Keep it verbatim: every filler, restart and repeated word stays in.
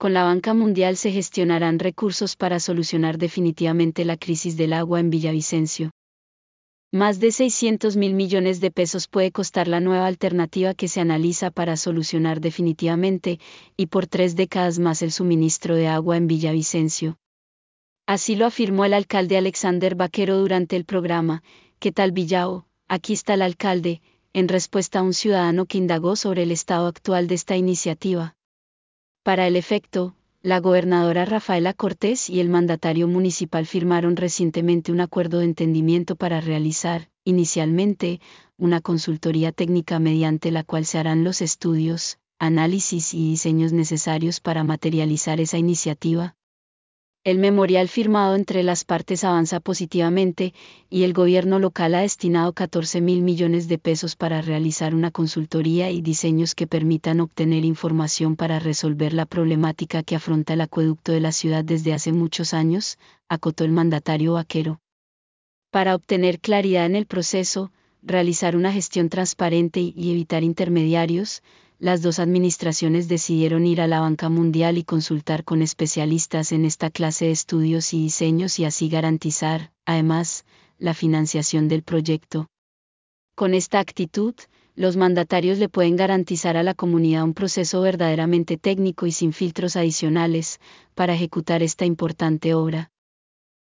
Con la Banca Mundial se gestionarán recursos para solucionar definitivamente la crisis del agua en Villavicencio. Más de seiscientos mil millones de pesos puede costar la nueva alternativa que se analiza para solucionar definitivamente, y por tres décadas más el suministro de agua en Villavicencio. Así lo afirmó el alcalde Alexander Vaquero durante el programa ¿Qué tal Villao? Aquí está el alcalde, en respuesta a un ciudadano que indagó sobre el estado actual de esta iniciativa. Para el efecto, la gobernadora Rafaela Cortés y el mandatario municipal firmaron recientemente un acuerdo de entendimiento para realizar, inicialmente, una consultoría técnica mediante la cual se harán los estudios, análisis y diseños necesarios para materializar esa iniciativa. El memorial firmado entre las partes avanza positivamente, y el gobierno local ha destinado catorce mil millones de pesos para realizar una consultoría y diseños que permitan obtener información para resolver la problemática que afronta el acueducto de la ciudad desde hace muchos años, acotó el mandatario Vaquero. Para obtener claridad en el proceso, realizar una gestión transparente y evitar intermediarios, las dos administraciones decidieron ir a la Banca Mundial y consultar con especialistas en esta clase de estudios y diseños y así garantizar, además, la financiación del proyecto. Con esta actitud, los mandatarios le pueden garantizar a la comunidad un proceso verdaderamente técnico y sin filtros adicionales, para ejecutar esta importante obra.